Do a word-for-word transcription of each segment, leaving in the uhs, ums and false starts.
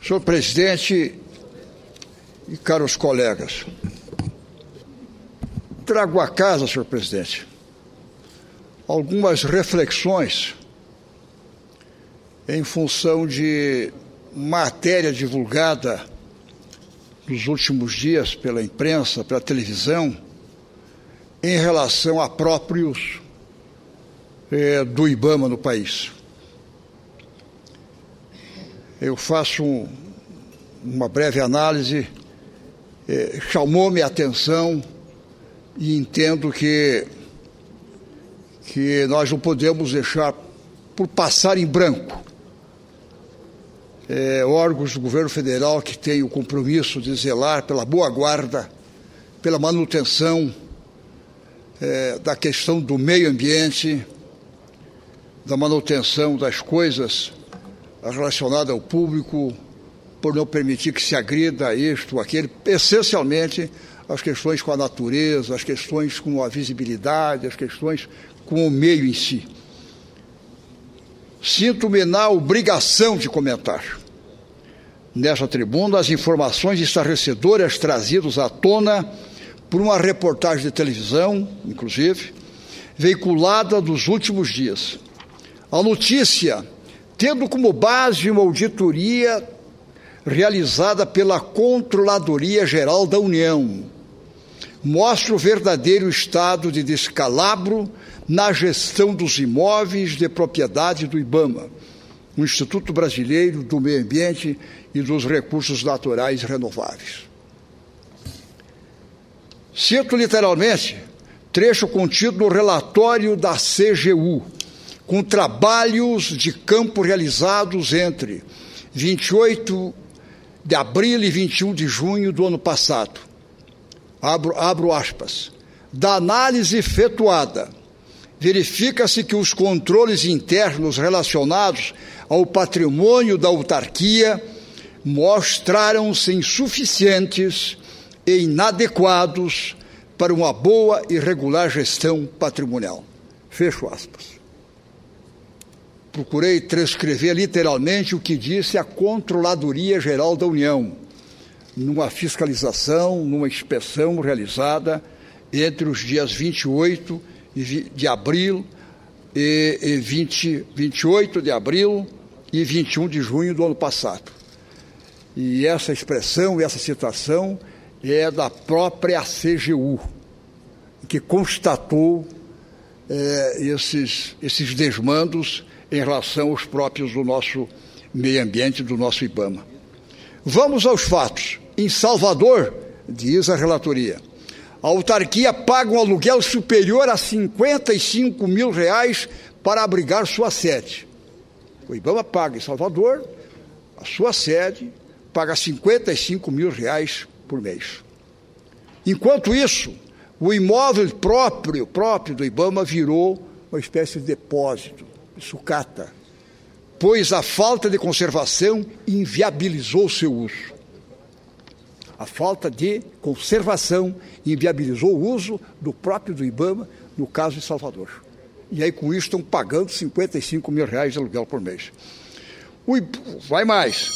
Senhor presidente e caros colegas, trago à casa, senhor presidente, algumas reflexões em função de matéria divulgada nos últimos dias pela imprensa, pela televisão, em relação a próprios eh, do IBAMA no país. Eu faço um, uma breve análise, eh, chamou-me a atenção e entendo que, que nós não podemos deixar por passar em branco é, órgãos do governo federal que têm o compromisso de zelar pela boa guarda, pela manutenção é, da questão do meio ambiente, da manutenção das coisas relacionadas ao público, por não permitir que se agrida isto ou aquele, essencialmente as questões com a natureza, as questões com a visibilidade, as questões com o meio em si. Sinto-me na obrigação de comentar nesta tribuna as informações estarrecedoras trazidas à tona por uma reportagem de televisão, inclusive, veiculada nos últimos dias. A notícia, tendo como base uma auditoria realizada pela Controladoria Geral da União, mostra o verdadeiro estado de descalabro na gestão dos imóveis de propriedade do IBAMA, o Instituto Brasileiro do Meio Ambiente e dos Recursos Naturais Renováveis. Cito literalmente trecho contido no relatório da C G U, com trabalhos de campo realizados entre vinte e oito de abril e vinte e um de junho do ano passado. Abro, abro aspas. Da análise efetuada, verifica-se que os controles internos relacionados ao patrimônio da autarquia mostraram-se insuficientes e inadequados para uma boa e regular gestão patrimonial. Fecho aspas. Procurei transcrever literalmente o que disse a Controladoria Geral da União, numa fiscalização, numa inspeção realizada entre os dias vinte e oito de abril e vinte, vinte e oito de abril e vinte e um de junho do ano passado. E essa expressão, essa citação é da própria C G U, que constatou é, esses, esses desmandos em relação aos próprios do nosso meio ambiente, do nosso IBAMA. Vamos aos fatos. Em Salvador, diz a relatoria, a autarquia paga um aluguel superior a cinquenta e cinco mil reais para abrigar sua sede. O IBAMA paga em Salvador, a sua sede, paga cinquenta e cinco mil reais por mês. Enquanto isso, o imóvel próprio, próprio do IBAMA virou uma espécie de depósito, de sucata, pois a falta de conservação inviabilizou seu uso. A falta de conservação inviabilizou o uso do próprio do IBAMA, no caso de Salvador. E aí, com isso, estão pagando cinquenta e cinco mil reais de aluguel por mês. O I... Vai mais.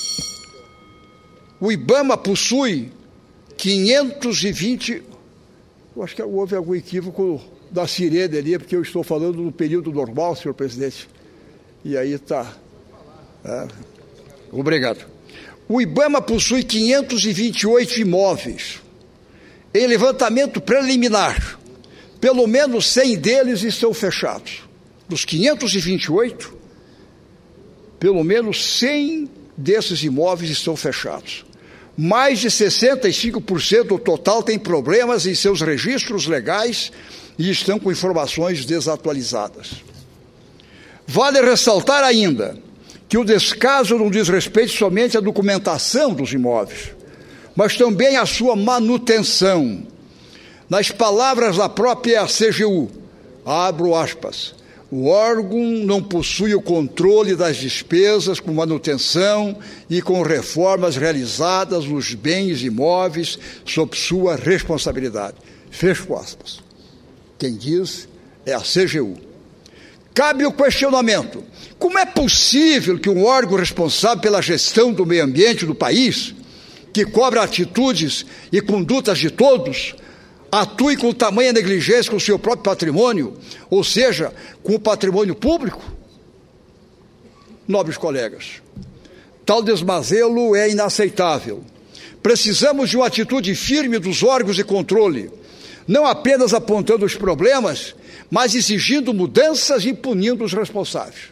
O IBAMA possui quinhentos e vinte... Eu acho que houve algum equívoco da sirene ali, porque eu estou falando no período normal, senhor presidente. E aí está... É... Obrigado. O IBAMA possui quinhentos e vinte e oito imóveis. Em levantamento preliminar, pelo menos cem deles estão fechados. Dos quinhentos e vinte e oito, pelo menos cem desses imóveis estão fechados. Mais de sessenta e cinco por cento do total tem problemas em seus registros legais e estão com informações desatualizadas. Vale ressaltar ainda que o descaso não diz respeito somente à documentação dos imóveis, mas também à sua manutenção. Nas palavras da própria C G U, abro aspas, o órgão não possui o controle das despesas com manutenção e com reformas realizadas nos bens imóveis sob sua responsabilidade. Fecho aspas. Quem diz é a C G U. Cabe o questionamento: como é possível que um órgão responsável pela gestão do meio ambiente do país, que cobra atitudes e condutas de todos, atue com tamanha negligência com o seu próprio patrimônio, ou seja, com o patrimônio público? Nobres colegas, tal desmazelo é inaceitável. Precisamos de uma atitude firme dos órgãos de controle, não apenas apontando os problemas, mas exigindo mudanças e punindo os responsáveis.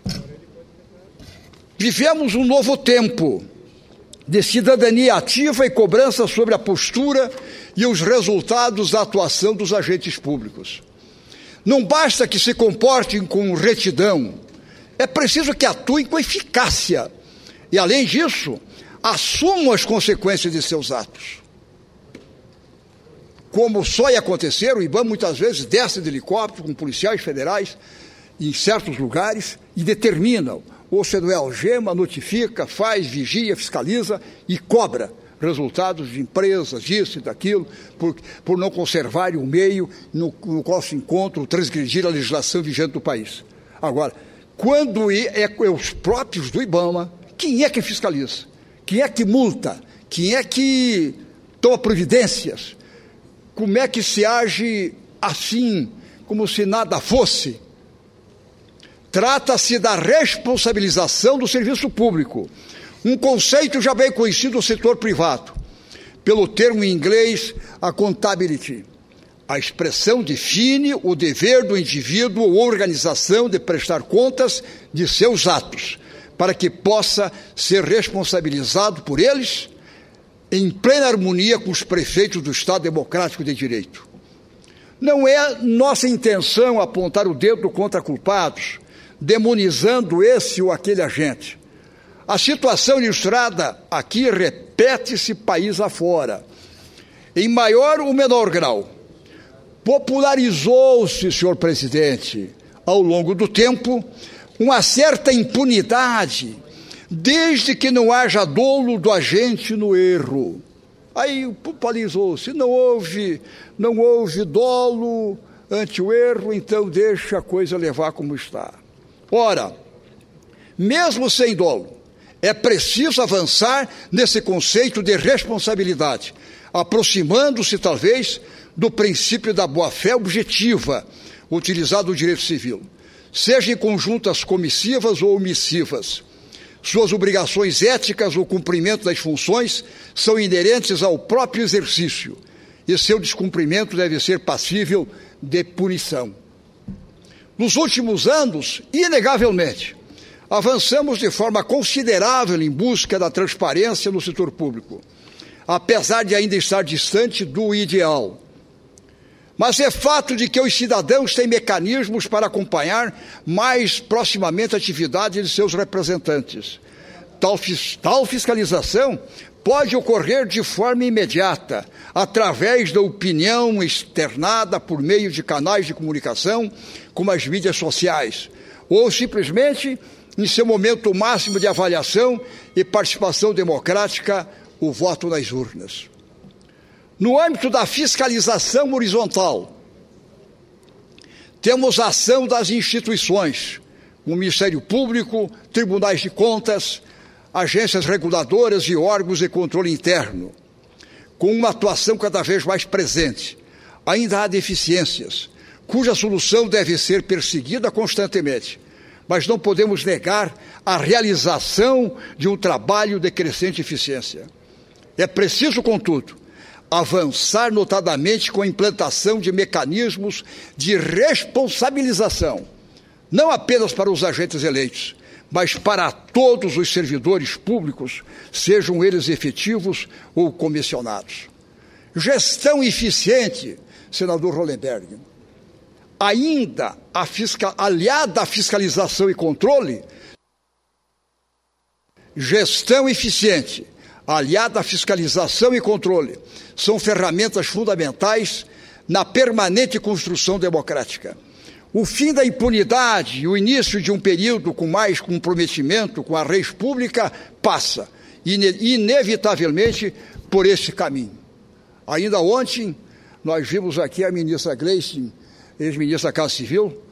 Vivemos um novo tempo de cidadania ativa e cobrança sobre a postura e os resultados da atuação dos agentes públicos. Não basta que se comportem com retidão, é preciso que atuem com eficácia e, além disso, assumam as consequências de seus atos. Como só ia acontecer, o IBAMA muitas vezes desce de helicóptero com policiais federais em certos lugares e determinam, ou se não é algema, notifica, faz, vigia, fiscaliza e cobra resultados de empresas, disso e daquilo, por, por não conservarem o meio no, no qual se encontra, transgredir a legislação vigente do país. Agora, quando é, é os próprios do IBAMA, quem é que fiscaliza? Quem é que multa? Quem é que toma providências? Como é que se age assim, como se nada fosse? Trata-se da responsabilização do serviço público, um conceito já bem conhecido no setor privado, pelo termo em inglês accountability. A expressão define o dever do indivíduo ou organização de prestar contas de seus atos, para que possa ser responsabilizado por eles, em plena harmonia com os prefeitos do Estado Democrático de Direito. Não é nossa intenção apontar o dedo contra culpados, demonizando esse ou aquele agente. A situação ilustrada aqui repete-se país afora, em maior ou menor grau. Popularizou-se, senhor presidente, ao longo do tempo, uma certa impunidade, desde que não haja dolo do agente no erro. Aí popularizou-se, não houve, não houve dolo ante o erro, então deixa a coisa levar como está. Ora, mesmo sem dolo, é preciso avançar nesse conceito de responsabilidade, aproximando-se, talvez, do princípio da boa-fé objetiva, utilizado no direito civil, seja em conjuntas comissivas ou omissivas. Suas obrigações éticas ou cumprimento das funções são inerentes ao próprio exercício, e seu descumprimento deve ser passível de punição. Nos últimos anos, inegavelmente, avançamos de forma considerável em busca da transparência no setor público, apesar de ainda estar distante do ideal. Mas é fato de que os cidadãos têm mecanismos para acompanhar mais proximamente a atividade de seus representantes. Tal, tal fiscalização pode ocorrer de forma imediata, através da opinião externada por meio de canais de comunicação, como as mídias sociais, ou simplesmente em seu momento máximo de avaliação e participação democrática, o voto nas urnas. No âmbito da fiscalização horizontal, temos a ação das instituições, o Ministério Público, tribunais de contas, agências reguladoras e órgãos de controle interno, com uma atuação cada vez mais presente. Ainda há deficiências, cuja solução deve ser perseguida constantemente, mas não podemos negar a realização de um trabalho de crescente eficiência. É preciso, contudo, avançar notadamente com a implantação de mecanismos de responsabilização, não apenas para os agentes eleitos, mas para todos os servidores públicos, sejam eles efetivos ou comissionados. Gestão eficiente, senador Hollenberg, ainda a fiscal, aliada à fiscalização e controle, gestão eficiente, aliada à fiscalização e controle, são ferramentas fundamentais na permanente construção democrática. O fim da impunidade e o início de um período com mais comprometimento com a res pública passa, ine- inevitavelmente, por esse caminho. Ainda ontem, nós vimos aqui a ministra Gleice, ex-ministra da Casa Civil,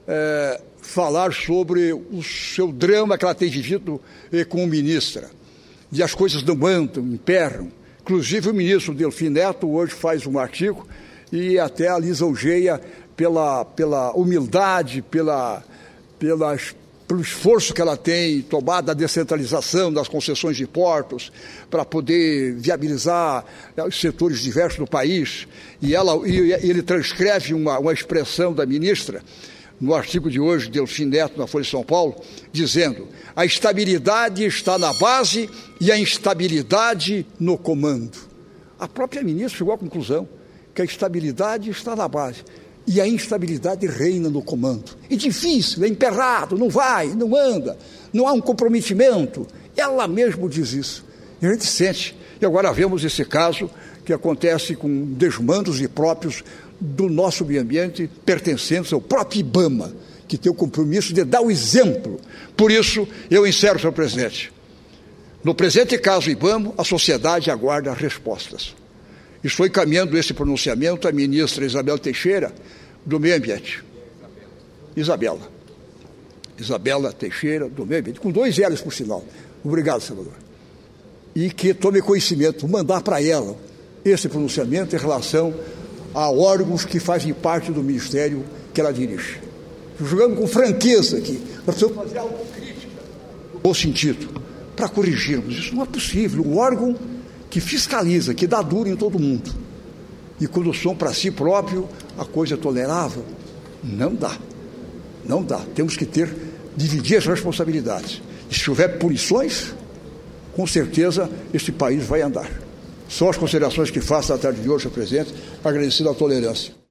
é, falar sobre o seu drama que ela tem vivido eh, como ministra. E as coisas não andam, emperram. Inclusive o ministro Delfim Neto hoje faz um artigo e até a lisonjeia pela, pela humildade, pela, pelas, pelo esforço que ela tem tomado da descentralização das concessões de portos para poder viabilizar os setores diversos do país. E, ela, e ele transcreve uma, uma expressão da ministra no artigo de hoje, Delfim Neto, na Folha de São Paulo, dizendo: a estabilidade está na base e a instabilidade no comando. A própria ministra chegou à conclusão que a estabilidade está na base e a instabilidade reina no comando. É difícil, é emperrado, não vai, não anda, não há um comprometimento. Ela mesma diz isso. E a gente sente. E agora vemos esse caso que acontece com desmandos impróprios do nosso meio ambiente, pertencentes ao próprio IBAMA, que tem o compromisso de dar o exemplo. Por isso, eu encerro, senhor presidente. No presente caso IBAMA, a sociedade aguarda respostas. Estou encaminhando esse pronunciamento à ministra Isabel Teixeira, do Meio Ambiente. Isabela. Isabela Teixeira, do Meio Ambiente, com dois L's, por sinal. Obrigado, senador. E que tome conhecimento, vou mandar para ela esse pronunciamento em relação a órgãos que fazem parte do ministério que ela dirige. Jogando com franqueza aqui, nós precisamos fazer autocrítica, no bom sentido, para corrigirmos. Isso não é possível. Um órgão que fiscaliza, que dá duro em todo mundo. E quando são para si próprio, a coisa é tolerável. Não dá. Não dá. Temos que ter, dividir as responsabilidades. E se houver punições, com certeza este país vai andar. Só as considerações que faço à tarde de hoje, senhor presidente, agradecido a tolerância.